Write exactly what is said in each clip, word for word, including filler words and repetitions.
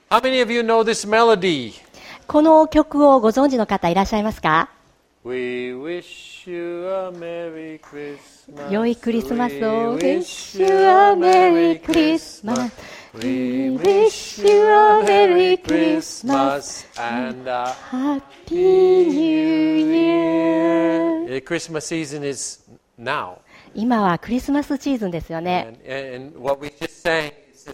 How many of you know this melody? この曲をご存知の方いらっしゃいますか？ We wish you a Merry Christmas. 良いクリスマスを We Wish you a Merry Christmas. We wish you a Merry Christmas and a Happy New Year. The Christmas season is now. 今はクリスマスシーズンですよね。 And, and, and what we just sang is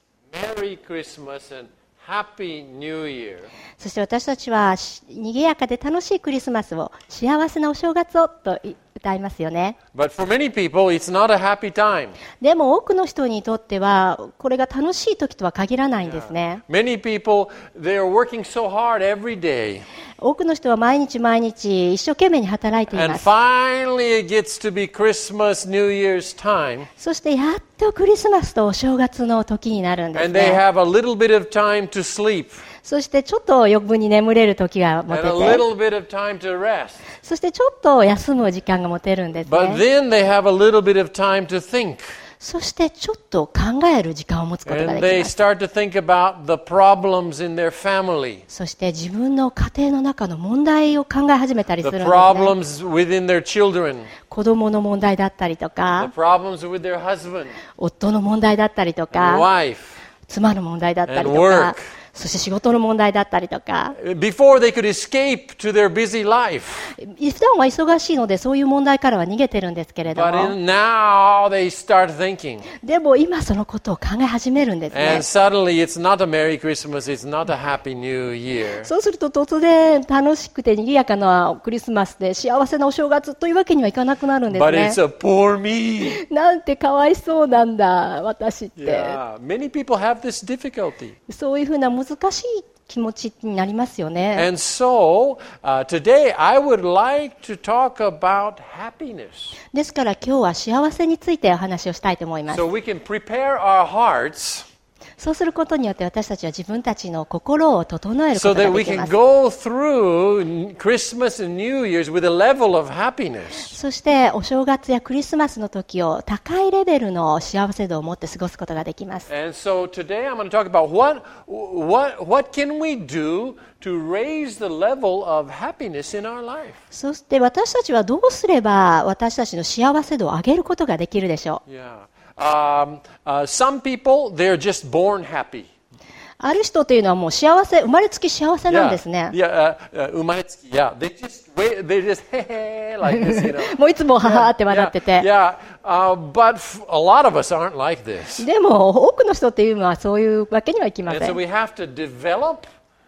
Merry Christmas and Happy New Year. そして私たちは賑やかで楽しいクリスマスを、幸せなお正月をと歌いますよね。 But for many people, it's not a happy time. でも多くの人にとってはこれが楽しい時とは限らないんですね。 Many people, they are working so hard every day. 多くの人は毎日毎日一生懸命に働いてい And ます。 finally it gets to be Christmas, New Year's time. そしてやっとクリスマスとお正月の時になるんです And they ね。 have a little bit of time to sleep. そしてちょっと余分に眠れる時が持 And て a て、 little bit of time to rest. そしてちょっと休む時間が持てるんです But ね。 then they have a little bit of time to think. そしてちょっと考える時間を持つことが And で they きます。 start to think about the problems in their family. そして自分の家庭の中の問題を考え始めたりす The るんですね。 problems within their children. 子供の問題だったりと The か、 problems with their husband 夫の問題だったりと and か、 wife. 妻の問題だったりと And か work.、 そして仕事の問題だったりとか、 Before they could escape to their busy life. 普段は忙しいのでそういう問題からは逃げてるんですけれど But も、 in, now they start thinking. でも今そのことを考え始めるんですね And。suddenly it's not a Merry Christmas, it's not a Happy New Year. そうすると突然楽しくて賑やかなクリスマスで幸せなお正月というわけにはいかなくなるんです But ね it's。a poor me. なんてかわいそうなんだ私って、 Yeah, many people have this difficulty. そういうふうな難しい気持ちになりますよね。 And so, uh, today I would like to talk about happiness. ですから今日は幸せについてお話をしたいと思います。 So we can prepare our hearts そうすることによって私たちは自分たちの心を整えるこ so とが that で we きま can す。 go through Christmas and New Year's with a level of happiness. そしてお正月やクリスマスの時を高いレベルの幸せ度を持って過ごすことができます。 And so today I'm going to talk about what, what, what can we do to raise the level of happiness in our life. そして私たちはどうすれば私たちの幸せ度を上げることができるでしょう。 Yeah. Um, uh, some people, they're just born happy. ある人というのはもう幸せ、生まれつき幸せなん Yeah, ですね。 yeah, uh, uh, 生まれつき yeah, they just wait, they just hey, hey, like this, you know. もういつもははって笑ってて。 Yeah, uh, but f- a lot of us aren't like this. でも多くの人っていうのはそういうわけにはいきま And せ so ん。 we have to develop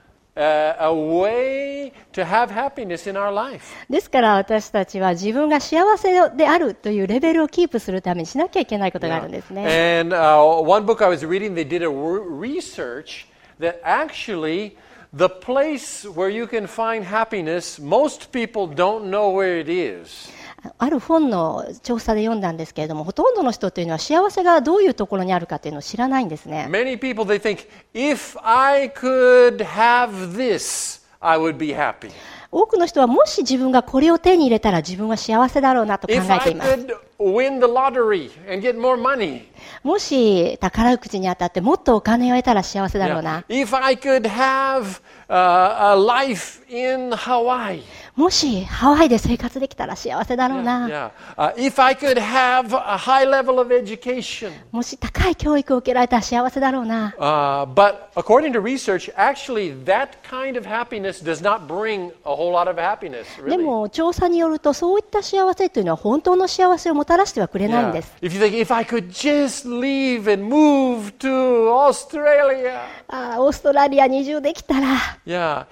uh, a way to have happiness in our life. ですから私たちは自分が幸せであるというレベルをキープするためにしなきゃいけないことがあるんですね。 And uh, one book I was reading, they did a re- research that actually the place where you can find happiness, most people don't know where it is. ある本の調査で読んだんですけれども、ほとんどの人というのは幸せがどういうところにあるかというのを知らないんですね。 Many people, they think, if I could have this, I would be happy. 多くの人はもし自分がこれを手に入れたら自分は幸せだろうなと考 If えて I います。 could win the lottery and get more money. もし宝くじに当たってもっとお金を得たら幸せだろう Yeah. な。 If I could have uh, a life in Hawaii. もしハワイで生活できたら幸せだろう Yeah. な。 Yeah. Uh, if I could have a high level of education. もし高い教育を受けられたら幸せだろうな。 Uh, but according to research, actually that kind of happiness does not bring a whole lot of happiness, で really. も調査によるとそういった幸せというのは本当の幸せをもたらしてはくれないん Yeah. です。 If you think, if I could just leave and move to Australia. ああ、オーストラリアに移住できたら、 Yeah.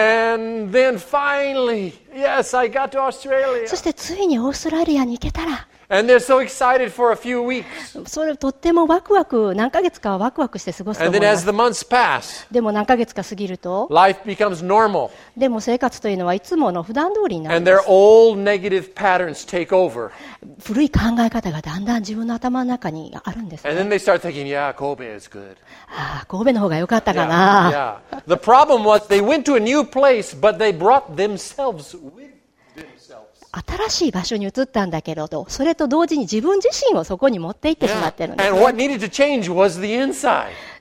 And then finally, yes, I got to Australia. そしてついにオーストラリアに行けたら、 And they're so excited for a few weeks. それとってもワクワク、何ヶ月かはワクワクして過ごすと And 思い then ま as す。 the months pass, でも何ヶ月か過ぎると、 life becomes normal. でも生活というのはいつもの普段通りになるん And で their す。 old negative patterns take over. 古い考え方がだんだん自分の頭の中にあるんです And then ね。 they start thinking, yeah, Kobe is good. ああ、神戸の方が良かったか Yeah, な。 yeah. The problem was they went to a new place, but they brought themselves with themselves. 新しい場所に移ったんだけれど、それと同時に自分自身をそこに持って行ってしまってるん Yeah. です And ね。 what needed to change was the inside.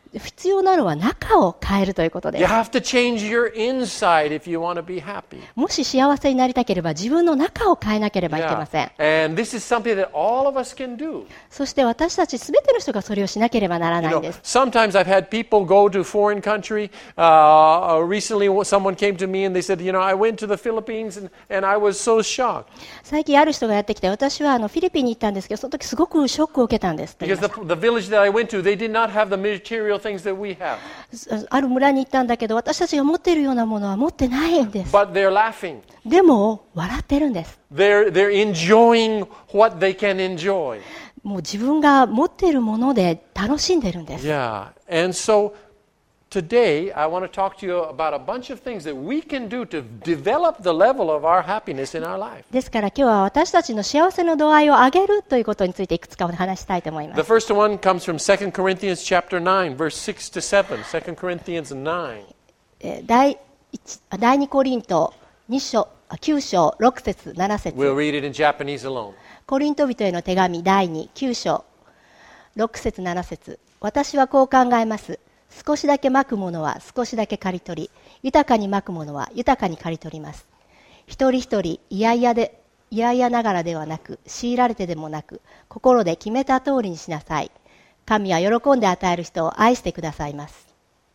必要なのは中を変えるということで You す。 have to change your inside if you want to be happy. もし幸せになりたければ自分の中を変えなければいけません。 Yeah. And this is something that all of us can do. そして私たちすべての人がそれをしなければなら You ないん know, です。 sometimes I've had people go to a foreign country. Uh, recently, someone came to me and they said, you know, I went to the Philippines and, and I was so shocked. 最近ある人がやってきて、私はあのフィリピンに行ったんですけど、その時すごくショックを受けたんですって言い Because まし the, the village that I went to, they did not have the material things that we have. た。ある村に行ったんだけど、私たちが持っているようなものは持ってないんです。 But they're laughing. でも笑ってるんです。 They're, they're enjoying what they can enjoy. もう自分が持っているもので楽しんでるんです。 Yeah. And so today, I want to talk to you about a bunch of things that we can do to develop the level of our happiness in our life. ですから今日は私たちの幸せの度合いを上げるということについていくつかお話したいと思いま The す。 first one comes from Second Corinthians chapter nine, verse six to seven. Second Corinthians nine. えー第一あ第二コリントに章あきゅう章ろく節なな節 We'll read it in Japanese alone. コリント人への手紙第にきゅう章ろく節なな節私はこう考えます。少しだけまくものは少しだけ刈り取り、豊かにまくものは豊かに刈り取ります。一人一人いやいやでいやいやながらではなく、強いられてでもなく、心で決めた通りにしなさい。神は喜んで与える人を愛してくださいます。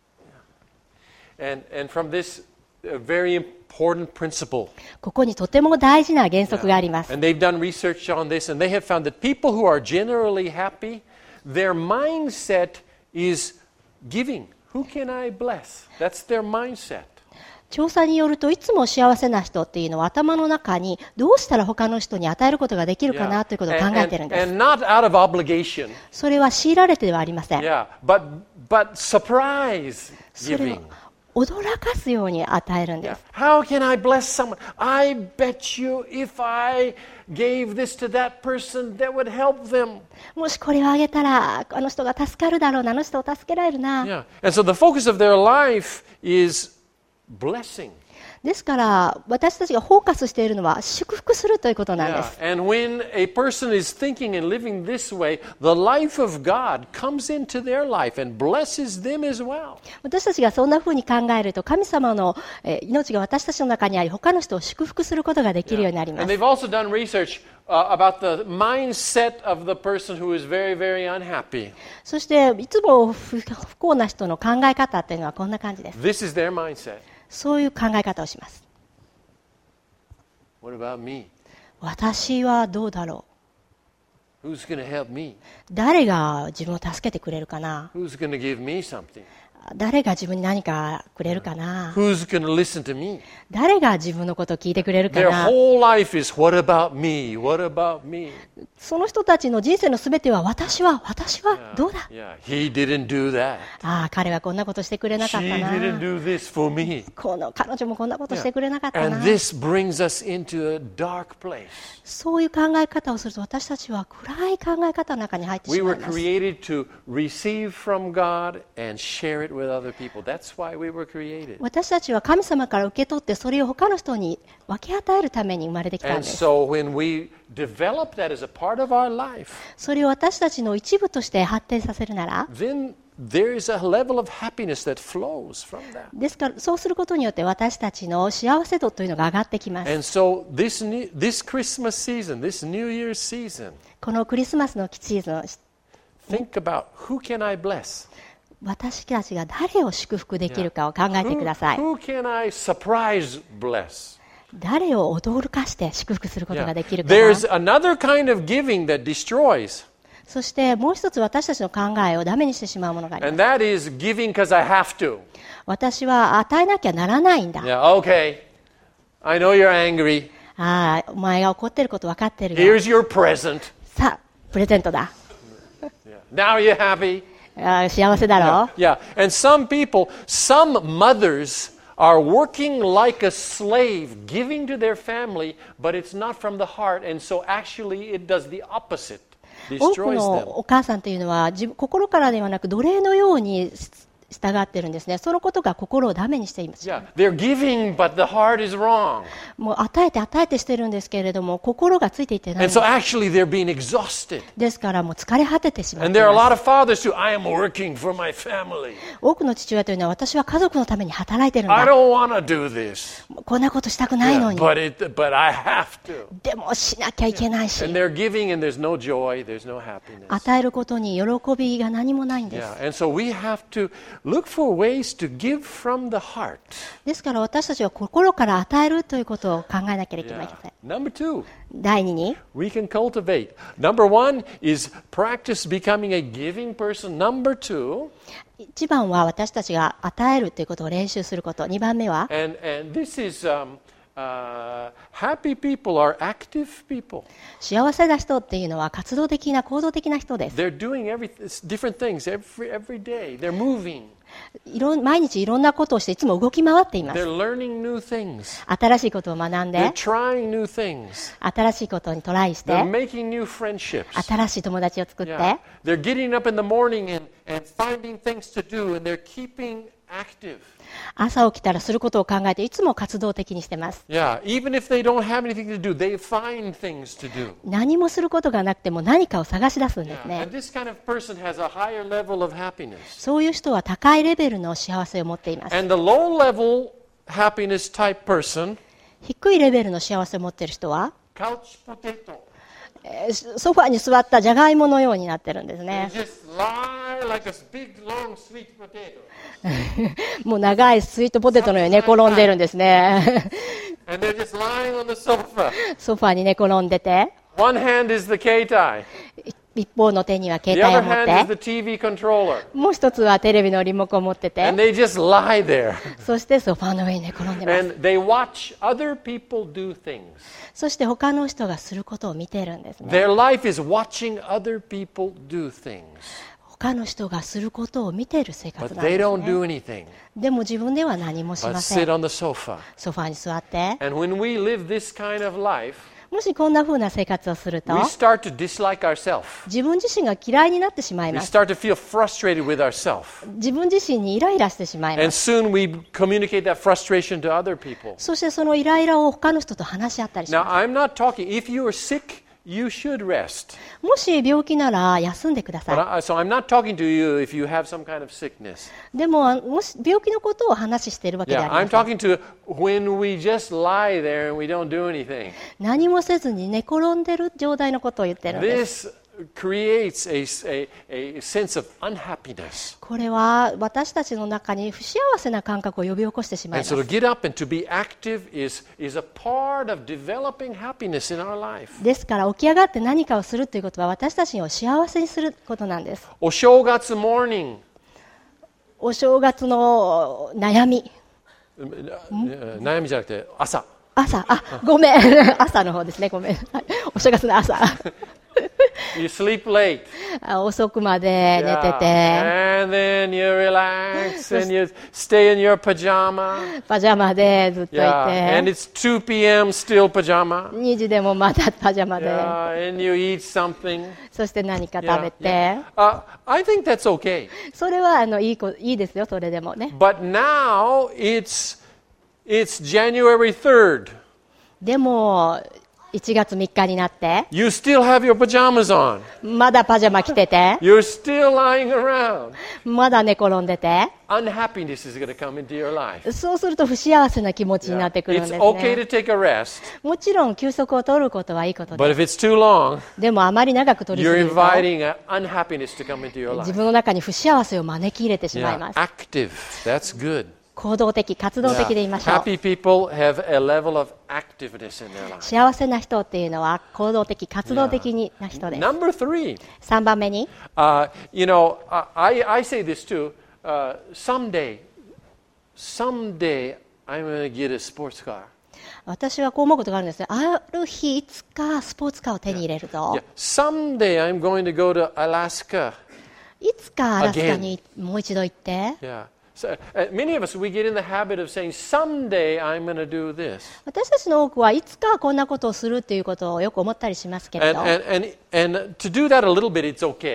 And, and from this uh, very important principle, ここにとても大事な原則があります。 and they've done research on this, and they have found that people who are generally happy, their mindset is giving. Who can I bless? That's their mindset. 調査によるといつも幸せな人っていうのは頭の中にどうしたら他の人に与えることができるか Yeah. なということを考 And, えているん and, です。 and not out of obligation. それは強いられてではありません。 Yeah, but, but surprise それ giving. を驚かすように与えるんで Yeah. す。 How can I bless someone? I bet you if I gave this to that person, that would help them. もしこれをあげたらあの人が助かるだろうな、あの人を助けられるな。 Yeah. And so the focus of their life is blessing. ですから私たちがフォーカスしているのは祝福するということなんで Yeah. す。 And when a person is thinking and living this way, the life of God comes into their life and blesses them as well. 私たちがそんなふうに考えると神様のえー命が私たちの中にあり他の人を祝福することができるようになりま And す。 they've also done research uh, about the mindset of the person who is very, very unhappy. そしていつも不不幸な人の考え方っていうのはこんな感じです。 This is their mindset. そういう考え方をします。 What about me? 私はどうだろ Who's going to help me? う。誰が自分を助けてくれるかな。 Who's going to give me something? 誰が自分に何かくれるかな。 Who's going to listen to me? 誰が自分のことを聞いてくれるか Their な。 whole life is, what about me? What about me? その人たちの人生のすべては私は私はどうだ。 Yeah, he didn't do that. ああ彼はこんなことしてくれなか She った didn't な。 do this for me. この彼女もこんなことしてくれなかったな。 And this brings us into a dark place. そういう考え方をすると私たちは暗い考え方の中に入ってし We ま were います。 created to receive from God and share it with other people. That's why we were created. 私たちは神様から受け取ってそれを他の人に分け与えるために生まれてきたん And です。 so when we develop that as a part of our life, それを私たちの一部として発展させるなら、 then there is a level of happiness that flows from that. ですからそうすることによって私たちの幸せ度というのが上がってきます。 And so this new, this Christmas season, this New Year's season, このクリスマスのシーズン、 think about who can I bless? 私たちが誰を祝福できるかを考えて Who, ください。 who can I surprise bless? 誰を驚かして祝福することができるかな。 There's another kind of giving that destroys, そしてもう一つ私たちの考えをダメにしてしまうものがあります。 and that is giving because I have to. 私は与えなきゃならないんだ。 Yeah, okay. I know you're angry. ああ、お前が怒ってること分かってるよ。 Here's your present. さあ、プレゼントだ。 Yeah. Now you're happy. ああ幸せだろ Yeah. And some people, some mothers are working like a slave, giving to their family, but it's not from the heart, and so actually it does the opposite. 多く Destroys の them. お母さんというのは自分心からではなく奴隷のように従ってるんですね。そのことが心をダメにしています。 Yeah, they're giving, but the heart is wrong. もう与えて与えてしてるんですけれども、心がついていってないん And です。 so actually they're being exhausted. ですからもう疲れ果ててしまっ And てい there are a ま lot す。 of fathers who, I am working for my family. 多くの父親というのは、私は家族のために働いてるん I だ。 don't want to do this. こんなことしたくないの Yeah, に。 but, it, but I have to. でもしなきゃいけないし。 And they're giving and there's no joy, there's no happiness. 与えることに喜びが何もないんです。 Yeah, and so we have to look for ways to give from the heart. ですから私たちは心から与えるということを考えなければいけま Yeah. せん。 Number two, 第二に、 we can cultivate. Number one is practice becoming a giving person. Number two, 一番は私たちが与えるということを練習すること。二番目は、 and, and this is um, uh, happy people are active people. 幸せな人っていうのは活動的な行動的な人です。 They're doing every, different things every, every day. They're moving. いろん毎日いろんなことをしていつも動き回っています。 They're learning new things. 新しいことを学ん They're で、 trying new things. 新しいことにトライし They're て、 making new friendships. 新しい友達を作って、 Yeah. They're getting up in the morning and, and finding things to do, and they're keeping active. 朝起きたらすることを考えていつも活動的にしてます。 Yeah, even if they don't have anything to do, they find things to do. 何もすることがなくても何かを探し出すんです Yeah. ね。 And this kind of person has a higher level of happiness. そういう人は高いレベルの幸せを持っています。 And the low level happiness type person, 低いレベルの幸せを持っている人は、 couch potato. えーソファーに座ったじゃがいものようになってるんです They ね。 just lie like a big, long, sweet potato. もう長いスイートポテトのように寝転んでるんですね。 And they're just lying on the sofa. ソファーに寝転んでて、 One hand is the Keitai. 一方の手には携 The 帯を other 持っ hand is て、 the T V controller. もう一つはテレビのリモコンを持って And て、 they just lie there. そしてソファーの上に寝転んでます。 And they watch other people do things. そして他の人がすることを見てるんですね。 Their life is watching other people do things. 他の人がすることを見ている生 But 活なんで they す don't ね。 do anything でも自分では何もし but ませ sit ん。 on the sofa. ソファーに座って、 And when we live this kind of life, もしこんな風な生活をすると we、start to dislike ourselves. 自分自身が嫌いになってしまい We ます。 start to feel frustrated with ourselves. 自分自身にイライラしてしまい And ます。 soon we communicate that frustration to other people. そしてそのイライラを他の人と話し合ったりし Now, ま I'm not talking, if you are sick, you should rest. す。もし病気なら休んでくだ But さ I, so I'm not talking to you if you have some kind of sickness. い。でも、もし病気のことを話しているわけで Yeah, はあ I'm りません。 talking to when we just lie there and we don't do anything. 何もせずに寝転んでる状態のことを言ってるんです。 This creates a, a, a sense of unhappiness. これは私たちの中に不幸せな感覚を呼び起こしてしまい And ま so す。 to get up and to be active is, is a part of developing happiness in our life. ですから起き上がって何かをするということは私たちを幸せにすることなんです。 Oshogatsu morning. お正月の悩み。 悩みじゃなくて朝。 朝、あ、ごめん。朝の方ですね、ごめん。はいお正月の朝。 You sleep late. あ遅くまで寝て Yeah. て、 And then you relax and you stay in your pajama. パジャマでずっとい Yeah. And て、 it's two p.m. still pajama. にじでもまたパジャマで、 Yeah. And you eat something. そして何か Yeah. 食べて、 Yeah. Uh, I think that's okay. それはあのいいこいいですよ、それでもね。 But now it's it's January third. でも、いちがつみっかになって、 You still have your pajamas on. まだパジャマ着てて、 You're still lying around. まだ寝転んでて、 Unhappiness is going to come into your life. そうすると不幸せな気持ちになってくるん It's です okay ね。 to take a rest, もちろん休息を取ることはいいこと but で if it's too long, す。でもあまり長く取りす you're ぎると、 inviting a unhappiness to come into your 自 life. 分の中に不幸せを招き入れてしまい Yeah, ます。 active. That's good. 行動的、活動的でいま Yeah. しょう。 Happy people have a level of activeness in their life. 幸せな人っていうのは行動的、活動的な人です。 Number three, さんばんめに、 uh, you know, I, I say this too. Uh, someday, someday I'm going to get a sports car. 私はこう思うことがあるんですね。ある日いつかスポーツカーを手に入れると、 Yeah. Someday I'm going to go to Alaska. いつかアラスカにもう一度行って、 Yeah. So, uh, many of us, we get in the habit of saying, someday I'm going to do this. 私たちの多くはいつかこんなことをするっていうことをよく思ったりしますけれ And, ど、 and, and, and to do that a little bit, it's okay.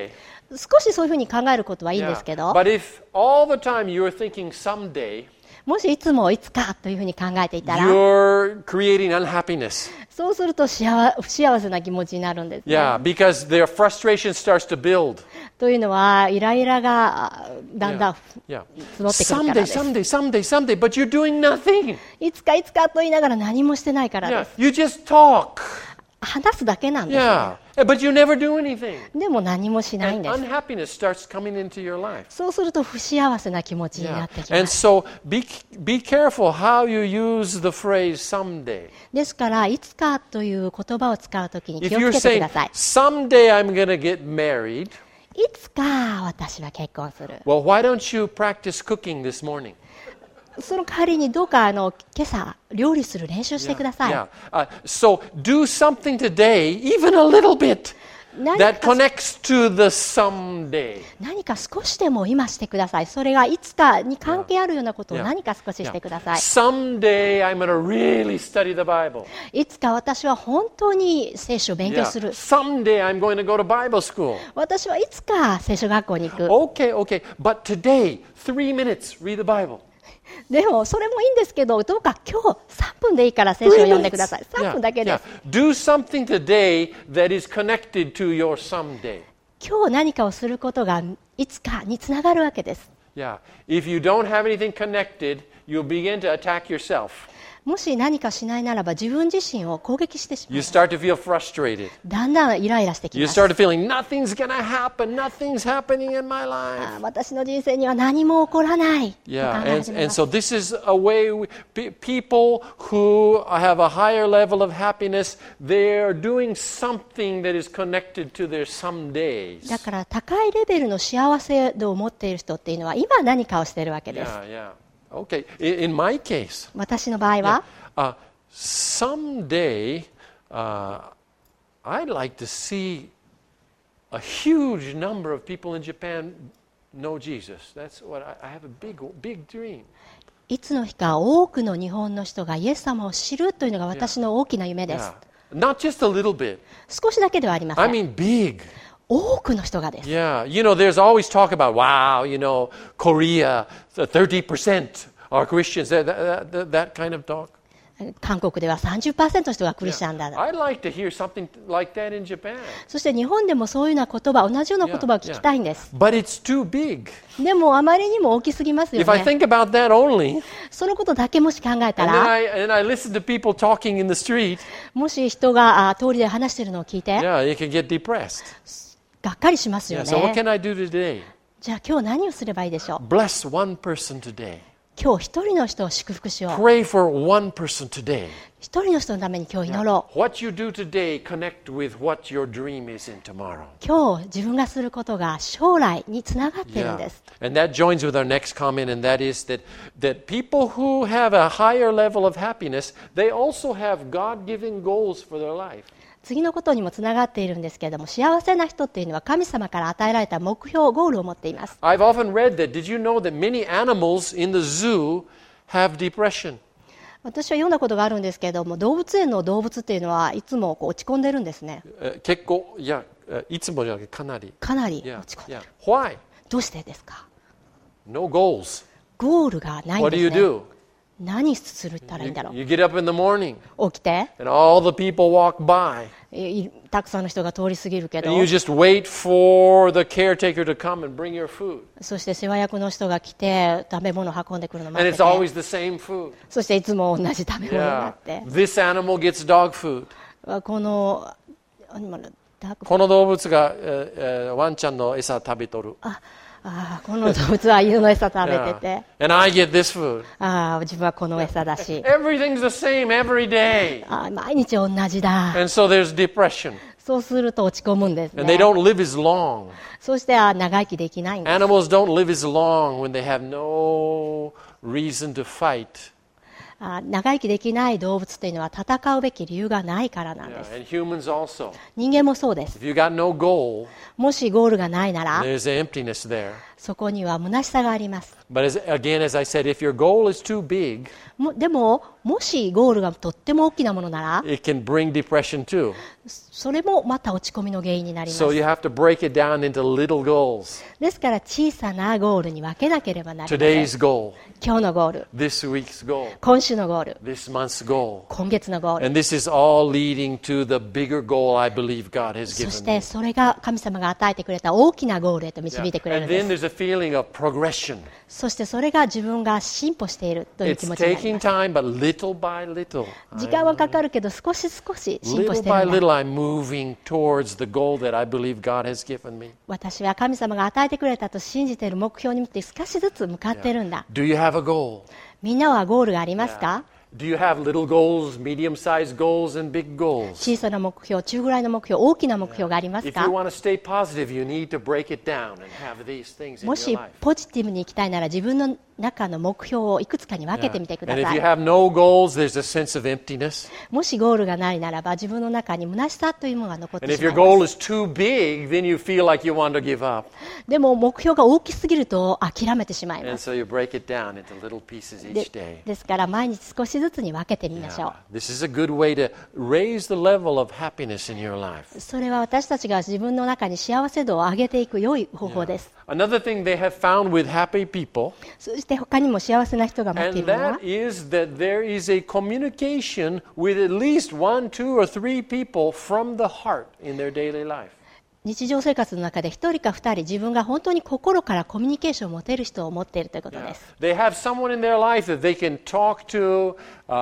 少しそういうふうに考えることはいいんで Yeah. すけど、 But if all the time you're thinking someday, もしいつもいつかというふうに考えていたら、 you're creating unhappiness. そうすると幸不幸せな気持ちになるんですね。 Yeah, because their frustration starts to build. というのは、イライラがあだんだん Yeah. 募ってくるから Someday, です。 someday, someday, someday, but you're doing nothing. いつかいつかと言いながら何もしてないからで Yeah, す。 you just talk. 話すだけなんです、ね。 Yeah, but you never do anything. でも何もしないん And です。 unhappiness starts coming into your life. そうすると不幸せな気持ちに Yeah. なってき And ます。 so be, be careful how you use the phrase someday. ですから、いつかという言葉を使うときに If 気を you're つけてく saying, ださい。 someday I'm going to get married, いつか私は結婚する。 well, why don't you practice cooking this morning? その代わりにどうかあの今朝料理する練習してください。 Yeah. Uh, so do something today, even a little bit, 何 that か connects to the someday. 何か少しでも今してください。それがいつかに関係あるようなことを Yeah. 何か少ししてください。 Someday I'm going to really study the Bible. いつか私は本当に聖書を勉強 Yeah. する。 Someday I'm going to go to Bible school. 私はいつか聖書学校に行く。 Okay, okay. But today, three minutes, read the Bible. でもそれもいいんですけど、どうか今日さんぷんでいいから聖書を Three 読んでく minutes. ださい。さんぷん Yeah, だけで yeah. す。 Do something today that is connected to your someday. 今日何かをすることがいつかにつながるわけです。 Yeah. If you don't have anything connected, you'll begin to attack yourself. もし何かしないならば自分自身を攻撃してしま You う。 start to feel frustrated. だんだんイライラしてき You ます。 start feeling nothing's going to happen. Nothing's happening in my あ life. 私の人生には何も起こらないと考 Yeah, え and, 始め and ます。 so this is a way we, pe- people who have a higher level of happiness, they're doing something that is connected to their some days. だから高いレベルの幸せ度を持っている人っていうのは今何かをしているわけです。 Yeah, yeah. Okay. In, in my case, 私の場合は、 uh, someday uh, I'd like to see a huge number of people in Japan know Jesus. That's what I, I have a big, big dream. いつの日か多くの日本の人がイエス様を知るというのが私の大きな夢です。 Yeah. Not just a little bit. 少しだけではありませ I ん。 mean big. 多くの人がです。 Yeah. You know, there's always talk about, wow, you know, Korea, thirty percent are Christians. That, that, that, that kind of talk. 韓国では さんじゅっパーセント の人がクリスチャンだ。 I'd like to hear something like that in Japan. そして日本でもそういうような言葉、同じような言葉を聞きたいんです。 But it's too big. でもあまりにも大きすぎますよ If I ね。 think about that only, そのことだけもし考えた and then ら、 I, and I listen to people talking in the street, もし人があ通りで話しているのを聞いて、 yeah, you can get depressed. がっかりしますよ Yeah, so what ね。 can I do today? じゃあ今日何をすればいいでしょう。 Bless one person today. 今日一人の人を祝福しよう。 Pray for one person today. 一人の人のために今日祈ろう。 What you do today connect with what your dream is in tomorrow. 今日自分がすることが将来につながっているん Yeah. です。 And that joins with our next comment, and that is that, that people who have a higher level of happiness, they also have God-given goals for their life. 次のことにもつながっているんですけれども、幸せな人っていうのは神様から与えられた目標、ゴールを持っています。 I've often read that. Did you know that many animals in the zoo have depression? 私は読んだことがあるんですけれども、動物園の動物っていうのはいつもこう落ち込んでるんですね。 Uh, 結構、いや、uh, いつもじゃなくてかなり。 かなり Yeah, 落ち込んで yeah. る。 Why? どうしてですか？ No goals. ゴールがないん What で do す you ね。 do? 何するったらいい You, んだろう。 you get up in the morning, 起きて and all the people walk by, いいたくさんの人が通り過ぎるけど and you just wait for the caretaker to come and bring your food. そして世話役の人が来て食べ物を運んでくるのを And 待って it's て always the same food. そしていつも同じ食べ物にな Yeah. って This animal gets dog food. このアニマルダークこの動物が、えーえーワンちゃんの餌食べとる。 ああこの動物は犬の餌食べてて Yeah. And I get this food. ああ自分はこの餌だし Everything's the same every day. ああ毎日同じだ And so there's depression. そうすると落ち込むんです And they ね don't live as long. そしてあ長生きできないんです Animals don't live as long when they have no reason to fight. あ長生きできない動物というのは戦うべき理由がないからなん Yeah. です And humans also. 人間もそうです If you got no goal, もしゴールがないなら there's an emptiness there. そこには虚しさがあります。 But as, again, as I said, if your goal is too big, もでも、もしゴールがとっても大きなものなら、 it can bring depression too. それもまた落ち込みの原因になります。 So you have to break it down into little goals. ですから小さなゴールに分けなければなりません。 Today's goal, 今日のゴール、 this week's goal, 今週のゴール、 this month's goal. 今月のゴール。 And this is all leading to the bigger goal I believe God has そし given て me. それが神様が与えてくれた大きなゴールへと Yeah. 導いてくれる And んで then す。 there's a feeling of progression. そしてそれが自分が進歩しているという気 It's 持ちになり taking ます。 time, but little by little. 時間はかかるけど少し少し進歩 Little してい by るんだ。 little, I'm moving towards the goal that I believe God has given me. 私は神様が与えてくれたと信じている目標に向って少しずつ向かっているんだ。 Do you have a goal? みんなはゴールがありますか？ Do you have little goals, medium-sized goals, and big goals? 小さな目標、中ぐらいの目標、大きな目標があります If か？ you want to stay positive, you need to break it down and have these things in も your し life. ポジティブに行きたいなら自分の中の目標をいくつかに分けてみてくだ And if さ you い。 have no goals, there's a sense of emptiness. もしゴールがないならば自分の中に虚しさというものが残っ And て if しま your いま goal す。 is too big, then you feel like you want to give up. でも目標が大きすぎると諦めてしまい And ます。 so you break it down into little pieces で each day. ですから毎日少しずつに分けてみましょ Yeah. This is a good way to raise the level of happiness in your life. う。それは私たちが自分の中に幸せ度を上げていく良い方法です。 Another thing they have found with happy people, そして他にも幸せな人が持ってい and るのは that is that there is a communication with at least one, two, or three people from the heart in their daily life. 日常生活の中で一人か二人自分が本当に心からコミュニケーションを持てる人を持っているということです。 They have someone in their life that they can talk to,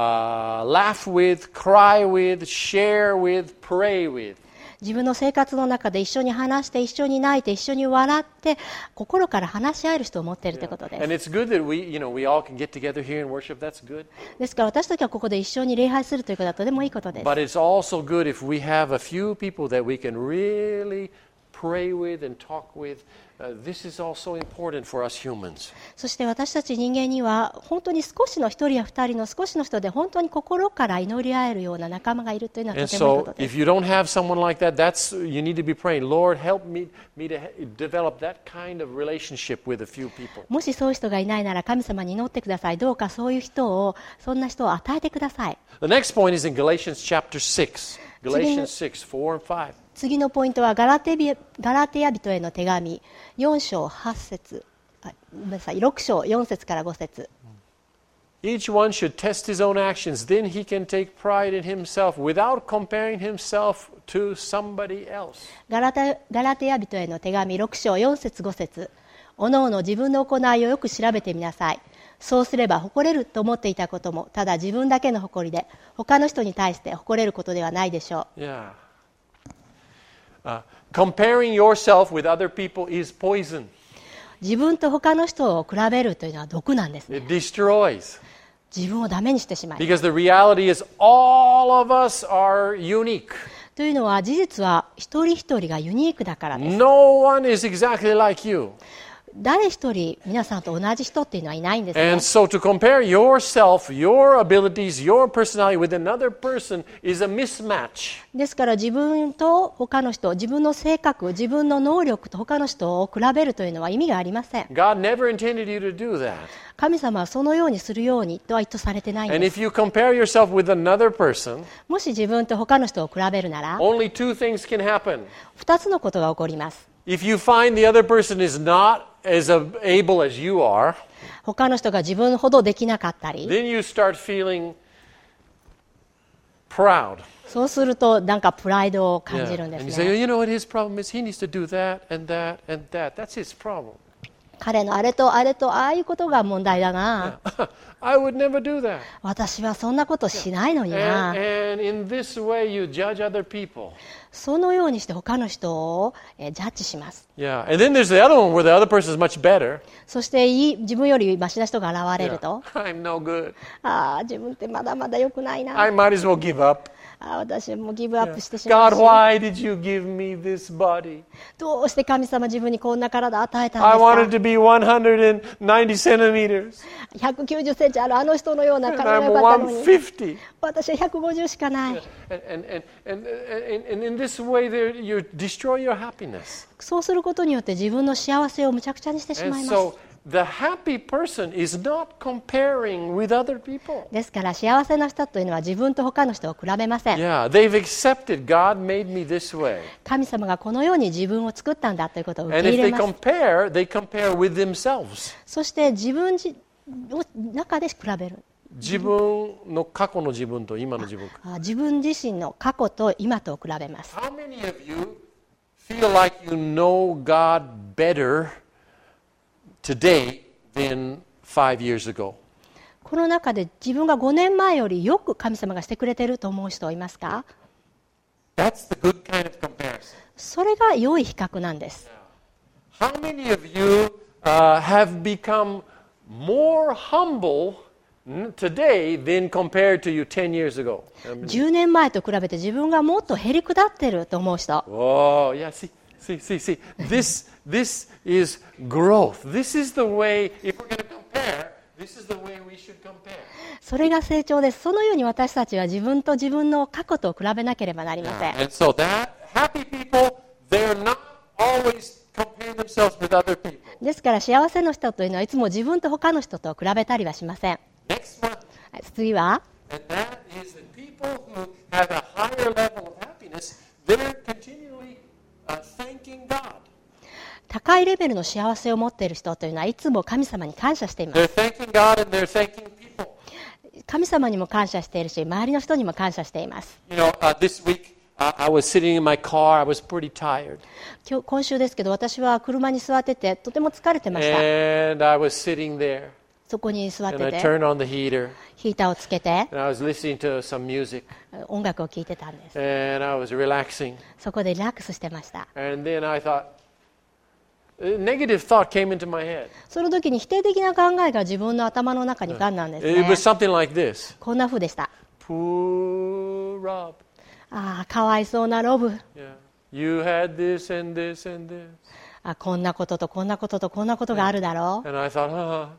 uh, laugh with, cry with, share with, pray with. 自分の生活の中で一緒に話して一緒に泣いて一緒に笑って心から話し合える人を持っているということで And す。 it's good that we, you know, we all can get together here and worship. That's good. ですから私たちはここで一緒に礼拝するということはとてもいいことです。 But it's also good if we have a few people that we can really pray with and talk with. Uh, this is also important for us humans. そして私たち人間には本当に少しの一人や二人の少しの人で本当に心から祈り合えるような仲間がいるというのは And とてもいいこ so とで if す。 you don't have someone like that, that's you need to be praying, Lord, help me, me to develop that kind of relationship with a few people. もしそういう人がいないなら神様に祈ってください。どうかそういう人を、そんな人を与えてください。 The next point is in Galatians chapter six. Galatians six, four and five. 次のポイントはガラテビガラテヤ人への手紙よん章はち節、あ、ごめんなさい、ろく章よん節からご節。 Each one should test his own actions, then he can take pride in himself without comparing himself to somebody else. ガラテガラテヤ人への手紙ろく章よん節ご節。おのおの自分の行いをよく調べてみなさい。そうすれば誇れると思っていたこともただ自分だけの誇りで他の人に対して誇れることではないでしょう。 Yeah. Uh, comparing yourself with other people is poison. 自分と他の人を比べるというのは毒なんですね。 It destroys. 自分をダメにしてしまいます。 Because the reality is all of us are unique. というのは事実は一人一人がユニークだからです。 No one is exactly like you. 誰一人皆さんと同じ人っていうのはいないんですね。 And so to compare yourself, your abilities, your personality with another person is a mismatch. ですから自分と他の人、自分の性格、自分の能力と他の人を比べるというのは意味がありません。 God never intended you to do that. 神様はそのようにするようにとは意図されてないん And で if す。 you compare yourself with another person, もし自分と他の人を比べるなら、 only two things can happen. 二つのことが起こります。 If you find the other person is not as able as you are, 他の人が自分ほどできなかったり、 then you start feeling proud. そうするとなんかプライドを感 Yeah. じるんで And you す say, ね。 you know what his problem is? He needs to do that and that and that. That's his problem. 彼のあれとあれとああいうことが問題だな。 I would never do that. 私はそんなことしないのにな。 And, and in this way, you judge other people. そのようにして他の人をえージャッジします。 Yeah. And then there's the other one where the other person is much better. そしていい自分よりマシな人が現れる Yeah. と、 I'm no good. ああ自分ってまだまだ良くないな。 I might as well give up. あ私もうギブアップしてしまう God, し、 why did you give me this body? どうして神様自分にこんな体与えた I ん wanted です to be one hundred ninety centimeters. か。ひゃくきゅうじゅっセンチあるあの人のような And 体が I'm よかったのに、 one fifty. 私はひゃくごじゅうしかない。 And, and, and, and, and, and in this way, there, you destroy your happiness. そうすることによって自分の幸せをむちゃくちゃにしてし And まいます。 so the happy person is not comparing with other people. ですから幸せな人というのは自分と他の人を比べません。 Yeah, they've accepted God made me this way. 神様がこのように自分を作ったんだということを受 And け if 入れ they ます。 compare, they compare with themselves. そして自分自の中で比べる。 自分の過去の自分と今の自分。 あ自分自身の過去と今とを比べます。 How many of you feel like you know God better today than five years ago? この中で自分がごねんまえよりよく神様がしてくれていると思う人いますか？ That's the good kind of comparison. それが良い比較なんです。 How many of you uh, have become more humble today than compared to you ten years ago? じゅうねんまえと比べて自分がもっとへりくだってると思う人。 Oh, yeah, see, see, see, see. This, this is growth. This is the way, if we're going to compare, this is the way we should compare. それが成長です。そのように私たちは自分と自分の過去と比べなければなりません。 And so that happy people, they're not always comparing themselves with other people. ですから幸せの人というのはいつも自分と他の人と比べたりはしません。 Next one. はい次は And that is the people who have a higher level of happiness, they're continually uh, thanking God. 高いレベルの幸せを持っている人というのはいつも神様に感謝していま They're す。 thanking God and they're thanking people. 神様にも感謝しているし、周りの人にも感謝しています。 You know, uh, this week uh, I was sitting in my car. I was pretty tired. 今日今週ですけど、私は車に座っててとても疲れてました。 And I was sitting there そこに座っ and I てて、 turned on the heater ヒーターをつけて and I was listening to some music 音楽を聴いてたんです。 and I was relaxing. そこでリラックスしてました。 And then I thought, a negative thought came into my head. その時に否定的な考えが自分の頭の中に浮かんだんです It ね。 was something like this. こんな風でした。 Poor Rob. ああ、かわいそうなロブ。 Yeah. You had this and this and this. あこんなこととこんなこととこんなことがあるだろう。 And I thought, ah,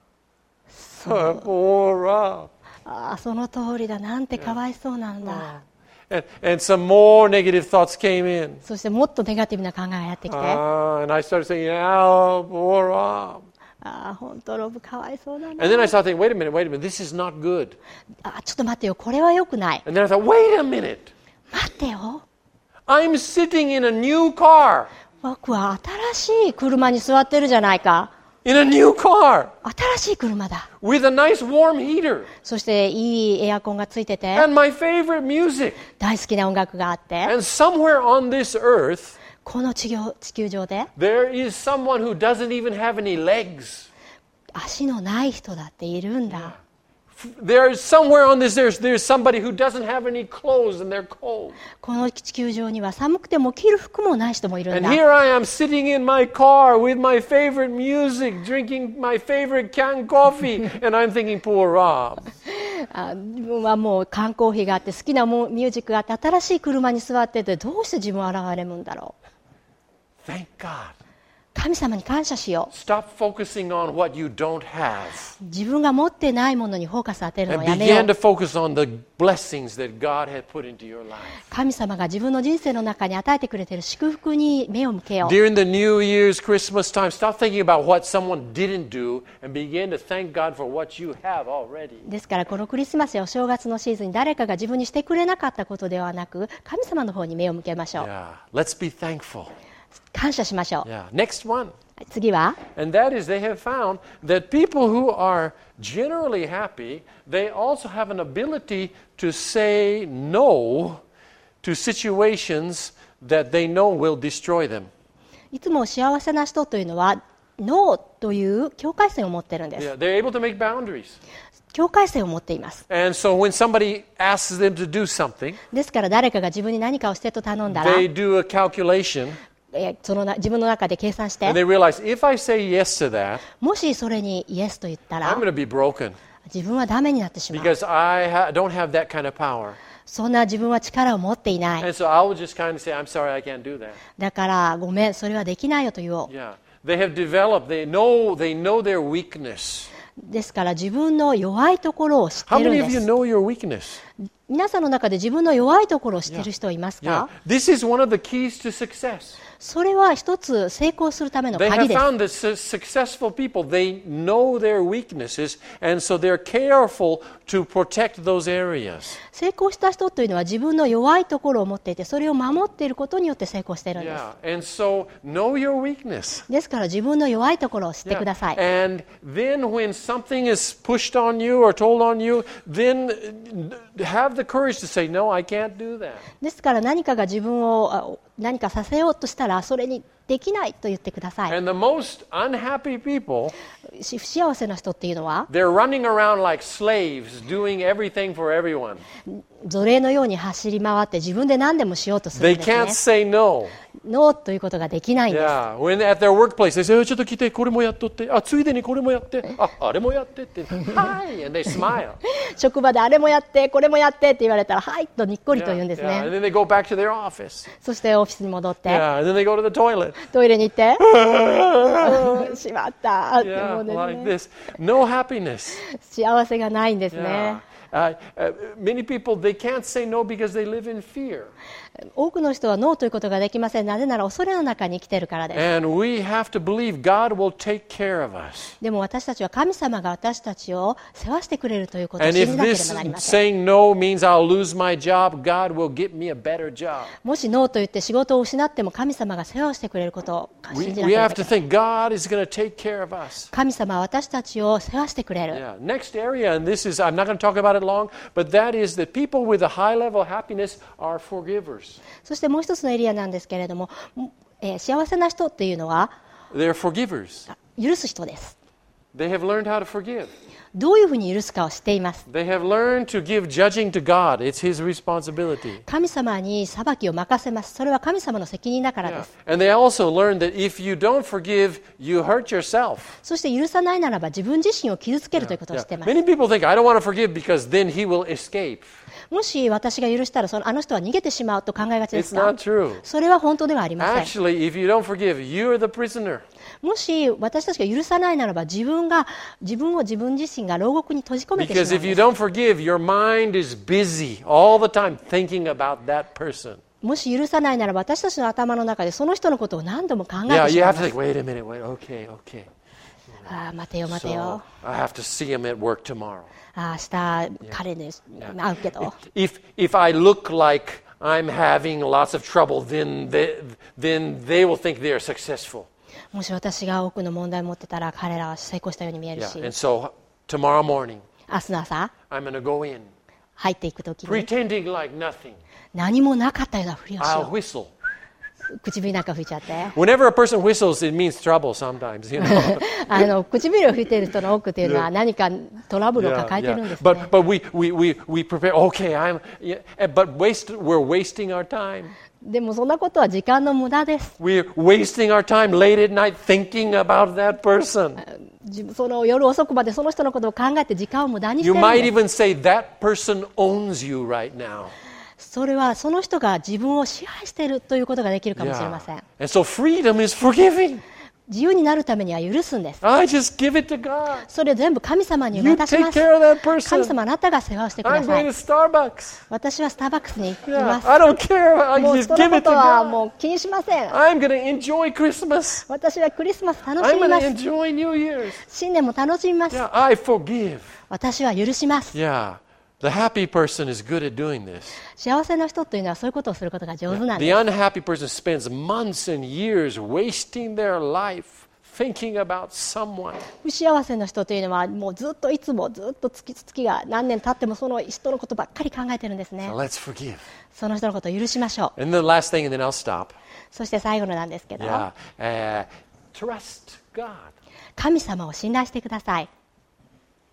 poor Rob. ああ、その通りだ。なんてかわいそうなんだ。 And, and some more negative thoughts came in. そしてもっとネガティブな考えがやってきて、あ Ah, and I started saying, oh, poor Rob. あ、本当ロブかわいそうだ And then な。 I started thinking, wait a minute, wait a minute, this is not good. あ、ちょっと待ってよ。これは良くない。 And then I thought, wait a minute. 待ってよ。 I'm sitting in a new car. 僕は新しい車に座ってるじゃないか。 In a new car 新しい車だ。 with a nice warm heater そしていいエアコンがついてて、 and my favorite music. 大好きな音楽があって、 And somewhere on this earth, この地球地球上で there is someone who doesn't even have any legs. 足のない人だっているんだ。 There's somewhere on this earth, there's somebody who doesn't have any clothes and they're cold. この地球上には寒くても着る服もない人もいるん And だ。 here I am sitting in my car with my favorite music, drinking my favorite canned coffee, and I'm thinking, poor Rob. あ自分はもう缶コーヒーがあって好きなもミュージックがあって新しい車に座っててどうして自分を憐れむんだろう。 Thank God. 神様に感謝しよ Stop focusing on what you don't have う。自分が持ってないものにフォーカス当てるのを and やめよ begin う。 to focus on the blessings that God had put into your life. 神様が自分の人生の中に与えてくれている祝福に目を向けよう。 During the New Year's, Christmas time, stop thinking about what someone didn't do and begin to thank God for what you have already. ですからこのクリスマスやお正月のシーズンに誰かが自分にしてくれなかったことではなく神様の方に目を向けましょう。 Yeah, let's be thankful. 感謝しましょう。 Yeah, next one. 次は And that is they have found that people who are generally happy, they also have an ability to say no to situations that they know will destroy them. いつも幸せな人というのはノーという境界線を持っているんです。 Yeah, they're able to make boundaries. 境界線を持っています。 And so when somebody asks them to do something, ですから誰かが自分に何かをしてと頼んだら、 they do a calculation えーそのな自分の中で計算し and て、 they realize if I say yes to that, もしそれにイエスと言った I'm ら going to be broken. 自分はダメになってしまう。 because I ha- don't have that kind of power. そんな自分は力を持っていない。 And so I will just kind of say, I'm sorry, I can't do that. だからごめん、それはできないよと言おう。 Yeah. They have developed, they know, they know their weakness. ですから自分の弱いところを知って How いる many ん of で you す。 know your weakness? 皆さんの中で自分の弱いところを知っている人います Yeah. か？ This is one of the keys to success. それは一つ成功するための They 鍵 have です。 found that su- successful people, they know their weaknesses, and so they're careful to protect those areas. 成功した人というのは自分の弱いところを持っていて、それを守っていることによって成功しているんです。 Yeah. And so know your weakness. ですから自分の弱いところを知ってください。 Yeah. And then when something is pushed on you or told on you, then have the courage to say, no, I can't do that. ですから何かが自分をあ何かさせようとしたらそれにできないと言ってください。 And the most unhappy people, し不幸せな人っていうのは they're running around like slaves, doing everything for everyone. 奴隷のように走り回って自分で何でもしようとする They んです can't ね。 say no. ノーということができないんです。 Yeah, when at their workplace, they say, ちょっと来て、これもやっとって、あ、ついでにこれもやって、あ、あれもやってって、はい、and they smile. 職場であれもやってこれもやってって言われたらはいとにっこりと言うんです Yeah, ね。 and then they go back to their office. そしてオフィスに戻って、 Yeah, and then they go to the toilet. トイレに行ってうんしまったって思 Yeah, うんです like ね。 this. No happiness. 幸せがないんですね Yeah.。Uh, uh, many people, they can't say no because they live in fear. 多くの人はノーということができません。なぜなら恐れの中に生きているからです。 And we have to believe God will take care of us. でも私たちは神様が私たちを世話してくれるということを And 信じ if なけれ this ばなりません。 saying no means I'll lose my job, God will get me a better job. もしノーと言って仕事を失っても神様が世話をしてくれることを We, 信じな we ければ have いけ to ない。 think God is going to take care of us. 神様は私たちを世話してくれる。 Yeah. Next area, and this is, I'm not going to talk about it long, but that is that people with a high level of happiness are forgivers. そしてもう一つのエリアなんですけれども、えー幸せな人っていうのは They're forgivers. 許す人です。 They have learned how to forgive. どういうふうに許すかを知っています。 They have learned to give judging to God. It's His responsibility. 神様に裁きを任せます。それは神様の責任だからで Yeah. す。 And they also learn that if you don't forgive, you hurt yourself. そして許さないならば自分自身を傷つけるということを Yeah. 知っています。 Many people think, I don't want to forgive because then he will escape. もし私が許したらそのあの人は逃げてしまうと考えがちで It's すか？ not true. それは本当ではありません。 Actually, if you don't forgive, you're the prisoner. もし私たちが許さないならば自分が自分を自分自身が牢獄に閉じ込めてしまうん Because で if you す。 don't forgive, your mind is busy all the time thinking about that person. もし許さないならば私たちの頭の中でその人のことを何度も考え Yeah, てし you まい have ま to think, す。 wait a minute, wait, okay, okay. ああ待てよ待て So よ。 I have to see him at work tomorrow. ああ明日彼に会うけど。 If, if I look like I'm having lots of trouble, then they, then they will think they are successful. もし私が多くの問題を持ってたら彼らは成功したように見える Yeah, し、 and so tomorrow morning, 明日の朝 I'm going to go in, 入っていくときに pretending like nothing. 何もなかったようなふりをし I'll よ whistle. う。唇なんか拭いちゃって。 Whenever a person whistles, it means trouble sometimes, you know. あの唇を拭いている人の多くというのは何かトラブルを Yeah, 抱えているん yeah. ですね。 But but we, we, we, we prepare, okay, I'm yeah, but waste we're wasting our time. でもそんなことは時間の無駄です。 We're wasting our time late at night thinking about that person. 自分その夜遅くまでその人のことを考えて時間を無駄にして You るん might です。 even say that person owns you right now. それはその人が自分を支配しているということができるかもしれません。 And so freedom is forgiving. 自由になるためには許すんです。 I just give it to God. それを全部神様に You 渡し take ます care of that 神 person. 様あなたが世話をしてくだ I'm さ going い to。Starbucks. 私はスターバックスに行き Yeah, ます。 I don't care. I もう just その give こ it と to は God. もう気にしません。 I'm going to enjoy Christmas. 私はクリスマス楽し I'm み going ま to す。 enjoy New Year's. 新年も楽しみます。 Yeah, I forgive. 私は許します。 Yeah, the happy person is good at doing this. 幸せな人というのはそういうことをすることが上手なん The です。 unhappy person spends months and years wasting their life thinking about someone. 不幸せな人というのはもうずっといつもずっと月月が何年経ってもその人のことばっかり考えてるんですね So。let's forgive. その人のことを許しましょう。 And the last thing, and then I'll stop. そして最後のなんですけど、 Yeah, uh, trust God. 神様を信頼してください。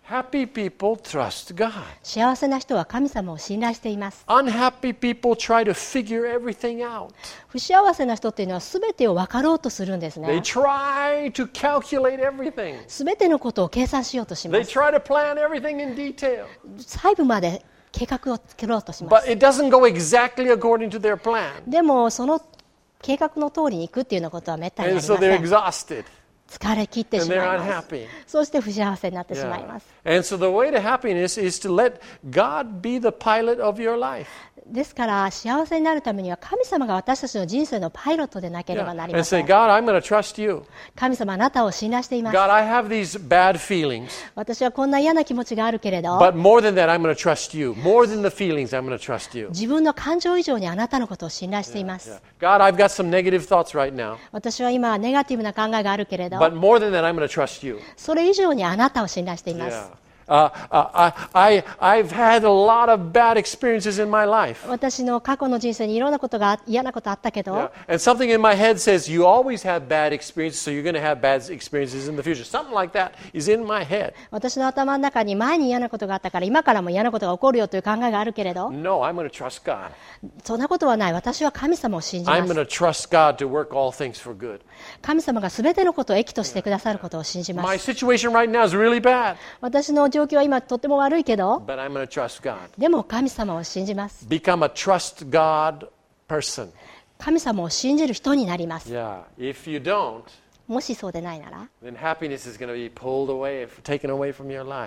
Happy people trust God. 幸せな人は神様を信頼しています。 Unhappy people try to figure everything out. 不幸せな人っていうのは全てを分かろうとするんですね。 They try to calculate everything. 全てのことを計算しようとしま They す。 try to plan everything in detail. 細部まで計画を作ろうとしま But す。 it doesn't go exactly according to their plan. でもその計画の通りに行くっていうようなことはめったにあり And ま so せ they're ん。 exhausted. 疲れ切ってし And ま they're います。 unhappy. そして不幸せになってしまい Yeah. ます。 And so the way to happiness is to let God be the pilot of your life. ですから幸せになるためには神様が私たちの人生のパイロットでなけれ Yeah. ばなり And ませ say, ん。 God, I'm going to trust you. 神様あなたを信頼しています。 God, I have these bad feelings. 私はこんな嫌な気持ちがあるけれど、 But more than that, I'm going to trust you. More than the feelings, I'm going to trust you. 自分の感情以上にあなたのことを信頼しています。 Yeah. God, I've got some negative thoughts right now. 私は今ネガティブな考えがあるけれど、 But more than that, I'm going to trust you. それ以上にあなたを信頼しています。 Yeah. Uh, uh, I, I, I've had a lot of bad experiences in my life. 私の過去の人生にいろんなことが嫌なことあったけど、 Yeah. And something in my head says, you always have bad experiences, so you're going to have bad experiences in the future. Something like that is in my head. 私の頭の中に前に嫌なことがあったから今からも嫌なことが起こるよという考えがあるけれど、 No, I'm going to trust God. そんなことはない。私は神様を信じ I'm ま going す。 to trust God to work all things for good. 神様が全てのことを益としてくださることを信じま My す。 situation right now is really bad, 私の状況は今とっても悪いけど、 but I'm going to trust God. でも神様を信じます。 Become a trust God person. 神様を信じる人になります。 Yeah. If you don't, もしそうでないなら、 then happiness is going to be pulled away, taken away from your life.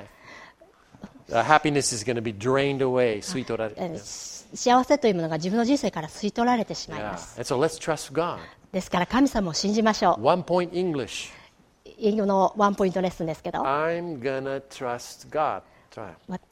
Uh, happiness is going to be drained away, sweet or えー幸せというものが自分の人生から吸い取られてしまい Yeah. ます。 And so let's trust God. ですから神様を信じましょう。 One point English. 英語のワンポイントレッスンですけど、 I'm gonna trust God. Try.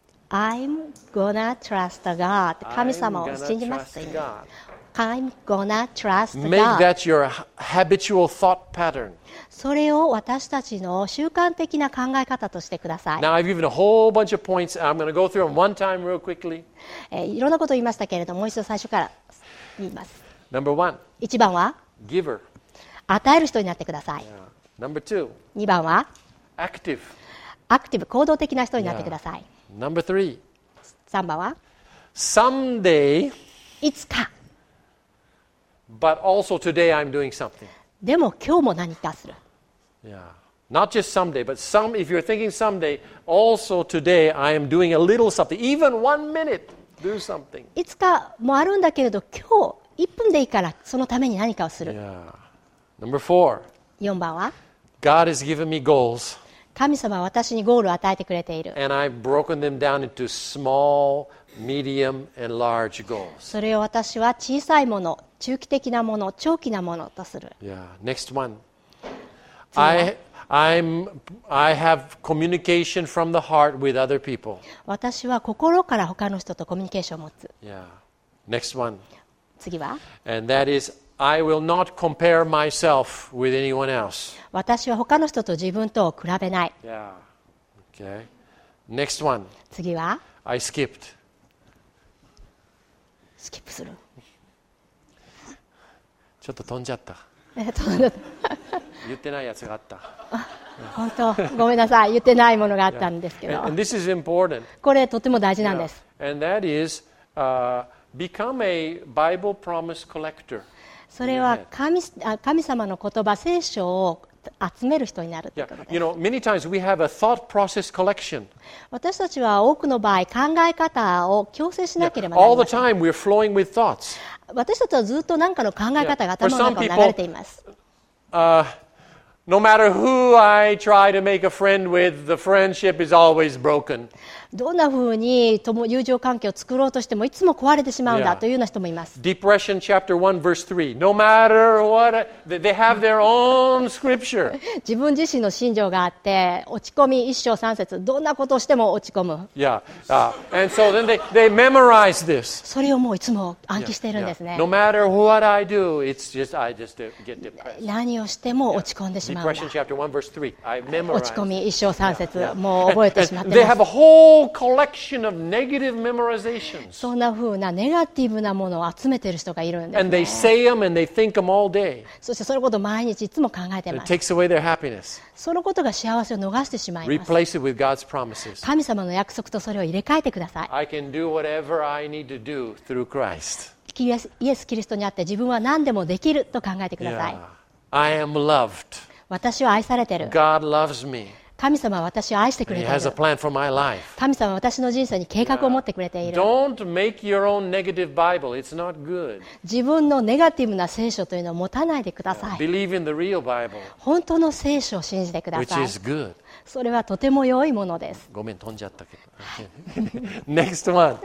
I'm gonna trust God 神 I'm 様を gonna 信じますという trust 意味。 God. I'm gonna trust Make God that your ha- habitual thought pattern. それを私たちの習慣的な考え方としてください。 Now, I've given a whole bunch of points. I'm going to go through them one time real quickly. えーいろんなことを言いましたけれども、もう一度最初から言います。 Number one, いちばんは giver. 与える人になってください。 Yeah. Number two, にばんは active. アクティブ、行動的な人になってください。 Number three, さんばんは someday, いつか、 but also today I'm doing something. でも今日も何かする。 Yeah. Not just someday, but some, if you're thinking someday, also today I am doing a little something. Even one minute, do something. いつかもあるんだけれど、今日いっぷんでいいからそのために何かをする。 Yeah. Number four, よんばんは God has given me goals, 神様は私にゴールを与えてくれている。 and I've broken them down into small, medium, and large goals. それを私は小さいもの、中期的なもの、長期なものとする。 Yeah. Next one. I, I'm, I have communication from the heart with other people. 私は心から他の人とコミュニケーションを持つ。 Yeah. Next one. 次は And that is, I will not compare myself with anyone else. 私は他の人と自分とを比べない。 Yeah. Okay. Next one. 次は I skipped. スキップする。 ちょっと飛んじゃった。 えっと言ってないやつがあった。 本当ごめんなさい、言ってないものがあったんですけ And, ど、 and this is important. これとても大事なん Yeah. です。 And that is, uh, become a Bible promise collector. それは神あ神様の言葉、聖書を集める人になるという Yeah. ことです。 You know, many times we have a thought process collection. 私たちは多くの場合、考え方を強制しなければなり All ま the せん。 time we're flowing with thoughts. 私たちはずっと何かの考え方が Yeah. 頭の中を流れています。 Uh, no matter who I try to make a friend with, the friendship is always broken. どんなふうに友友情関係を作ろうとしてもいつも壊れてしまうんだ Yeah. というような人もいます。 Depression chapter one verse three. No matter what, I- they they have their own scripture. 自分自身の信条があって落ち込み一章三節、どんなことをしても落ち込む。 Yeah. Uh, and so then they, they memorize this. それをもういつも暗記しているん Yeah. ですね。 No matter what I do, it's just, I just uh, get depressed. 何をしても落ち込んでしまうんだ。 Depression chapter one verse three. I 落 memorized. ち込み一章三節 Yeah. もう覚えてしまっ And て they ま have a す。 whole collection of negative memorizations. そんな風なネガティブなものを集めている人がいるんです And they ね。 say them and they think them all day. そしてそのことを毎日いつも考えてい It ます。 takes away their happiness. そのことが幸せを逃してしまいます。 Replace it with God's promises. 神様の約束とそれを入れ替えてください。 I can do whatever I need to do through Christ. イエスイエス・キリストにあって自分は何でもできると考えてください。 Yeah. I am loved. 私は愛されている。 God loves me. 神様は私を愛してく And れ He てい has a る。 plan for my life. 神様は私の人生に計画を持ってくれている。 Don't make your own negative Bible. It's not good. 自分のネガティブな聖書というのを持たないでください。 Believe in the real Bible, 本当の聖書を信じてくだ which さい。 is good. それはとても良いものです。 ごめん、飛んじゃったけど。Next one.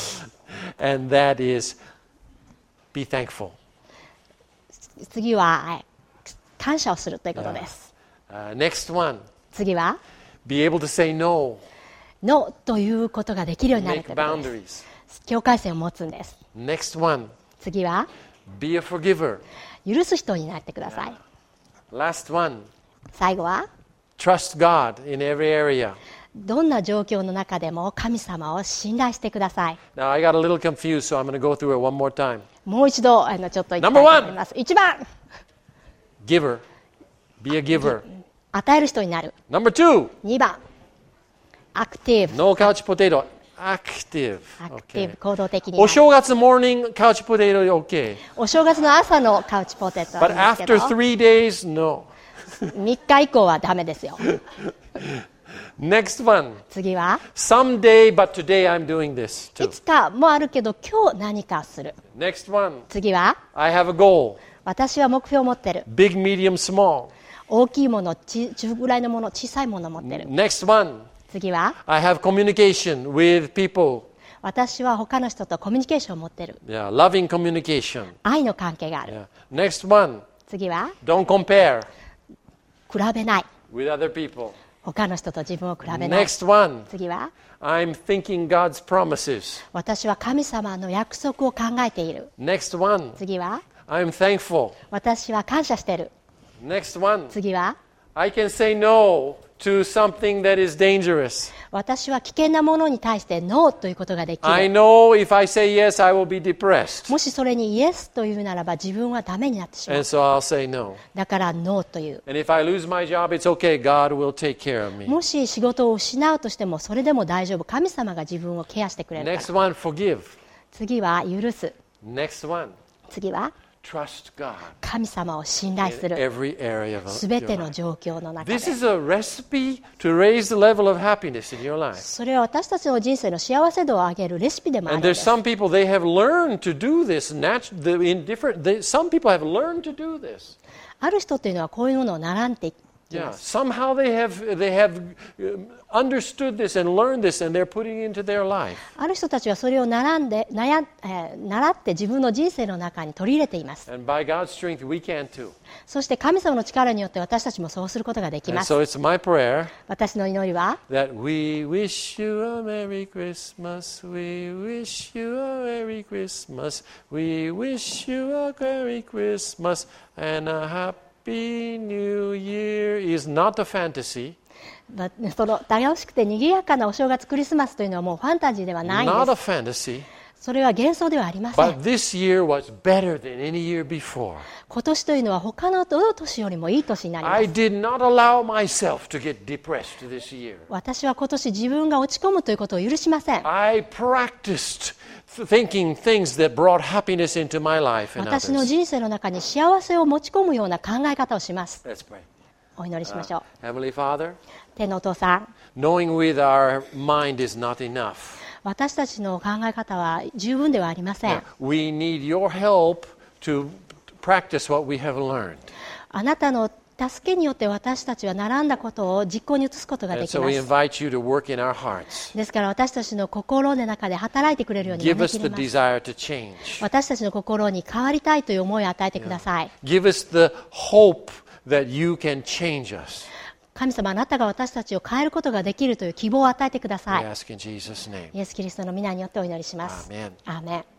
And that is be thankful. 次はえ感謝をするということです。 Uh, next one. 次は Be able to say no. ノーということができるようになると Make いうことです。 boundaries. 境界線を持つんです。 Next one. 次は Be a forgiver. 許す人になってください。 Last one. 最後は Trust God in every area. どんな状況の中でも神様を信頼してください。 Now, I got a little confused, so I'm going to go through it one more time. もう一度あのちょっと言いたいと Number one 思います。一番 Giver. Be a giver. 与える人になる。 Number two. 二番アクティブ No couch potato. Active. アクティ Okay. ブ行動的になる。 お正月 morning couch potato, okay. お正月の朝のカウチポテトはいい But んですけ after ど three days, no. みっか以降はダメですよ。 Next one. 次は Someday, but today I'm doing this い too. つかもあるけど今日何かする。 Next one. 次は I have a goal. 私は目標を持ってる。 Big, medium, small. 大きいもの、ち中ぐらいのもの、小さいものを持ってる。 Next one. 次は I have communication with people. 私は他の人とコミュニケーションを持ってる。 Yeah, loving communication. 愛の関係がある。 Yeah. Next one. 次は Don't compare 比べない。 with other people. 他の人と自分を比べない。 Next one. 次は I'm thinking God's promises. 私は神様の約束を考えている。 Next one. 次は I'm thankful. 私は感謝している。 Next one. 次は I can say no to something that is dangerous. 私は危険なものに対してノーということができ I る。 know if I say yes, I will be depressed. もしそれにイエスというならば自分はダメになってしま And う。 so I'll say no. だからノーという。 And if I lose my job, it's okay. God will take care of me. もし仕事を失うとしてもそれでも大丈夫。神様が自分をケアしてくれるから。 Next one, forgive. 次は許す。 Next one, 次は trust God 神様を信頼す in る。 every area of す your べての life. 状況の中で。 This is a recipe to raise the level of happiness in your life. それは私たちの人生の幸せ度を上げるレシピでもあるん And で there's す。 some people, they have learned to do this. Natu- the, in different, they, some people have learned to do this. ある人というのはこういうものを習っていき Yeah, ます。 somehow they have, they have um, understood this and learned this and they're putting it into their life. ある人たちはそれを習んで、悩んえー習って自分の人生の中に取り入れています。 And by God's strength, we can too. そして神様の力によって私たちもそうすることができ And ます。 so it's my prayer 私の祈りは that we wish you a Merry Christmas. We wish you a Merry Christmas. We wish you a Merry Christmas and a Happy New Year is not a fantasy, まその楽しくて賑やかなお正月クリスマスというのはもうファンタジーではないん not で a す。 fantasy, それは幻想ではありません。 but this year was better than any year before. 今年というのは他のどの年よりもいい年になりま I す。 did not allow myself to get depressed this year. 私は今年自分が落ち込むということを許しません。 I practiced thinking things that brought happiness into my life and 私の others. 人生の中に幸せを持ち込むような考え方をします。 Let's pray. お祈りしましょう。 Heavenly Father, 天のお父さん、 knowing with our mind is not enough. 私たちの考え方は十分ではありません。 We need your help to practice what we have learned. あなたの助けによって私たちは並んだことを実行に移すことが And でき so ま we す。 invite you to work in our hearts. ですから私たちの心の中で働いてくれるように Give 招 us き the 入れます。 desire to change. 私たちの心に変わりたいという思いを与えてください。 Give us the hope that you can change us. 神様、あなたが私たちを変えることができるという希望を与えてくだ We さい。 ask in Jesus' name. イエス・キリストの皆によってお祈りします。 Amen. アーメン。